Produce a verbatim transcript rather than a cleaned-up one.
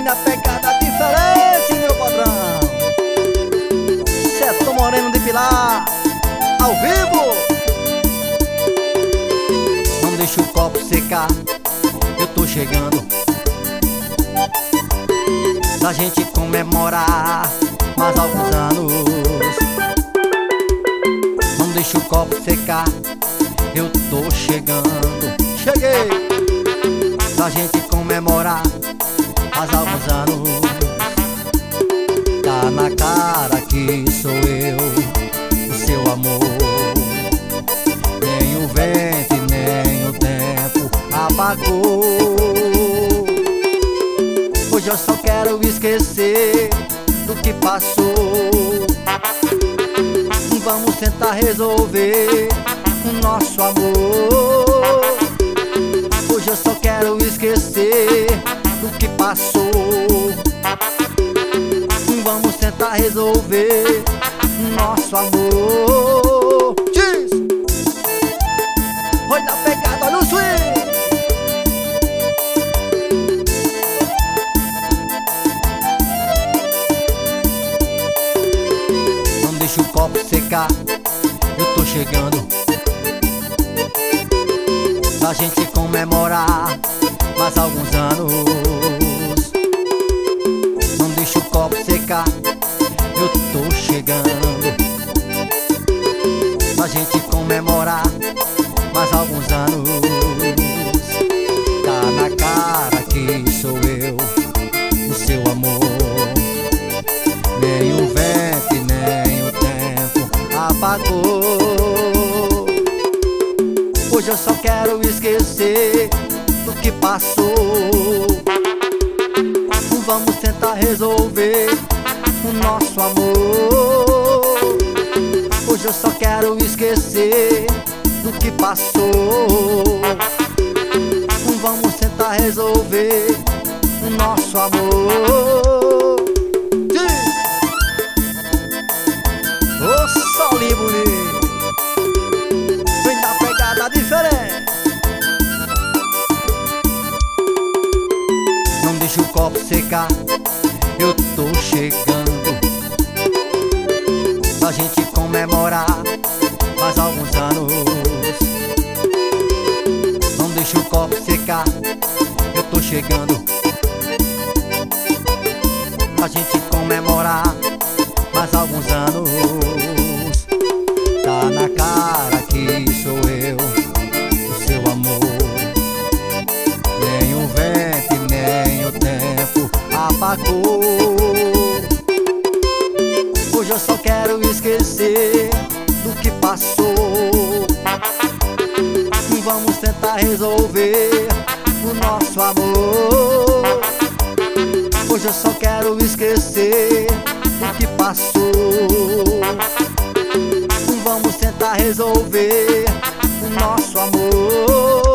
na pegada diferente, meu padrão. Seto Moreno de Pilar, ao vivo. Não deixa o copo secar, eu tô chegando pra gente comemorar mais alguns anos. Não deixa o copo secar, eu tô chegando. Cheguei pra gente comemorar mais alguns anos. Tá na cara que sou eu, o seu amor. Nem o vento e nem o tempo apagou. Hoje eu só quero esquecer do que passou. Vamos tentar resolver o nosso amor. Hoje eu só quero esquecer do que passou. Vamos tentar resolver o nosso amor. Diz! Olha a pegada, olha o swing! Não deixa o copo secar, eu tô chegando pra gente comemorar mais alguns anos. Não deixa o copo secar, eu tô chegando pra gente comemorar mais alguns anos. Tá na cara que sou eu, o seu amor. Nem o vento e nem o tempo apagou. Hoje eu só quero esquecer do que passou. Vamos tentar resolver o nosso amor. Hoje eu só quero esquecer do que passou. Vamos tentar resolver o nosso amor. Ô solinho bonito, vem da pegada diferente. Não deixa o copo secar, eu tô chegando pra gente comemorar mais alguns anos. Não deixa o copo secar, eu tô chegando pra gente comemorar mais alguns anos. Tá na cara que sou eu, o seu amor. Nem o vento e nem o tempo apagou. Hoje eu só quero esquecer do que passou. Vamos tentar resolver o nosso amor. Hoje eu só quero esquecer do que passou. Vamos tentar resolver o nosso amor.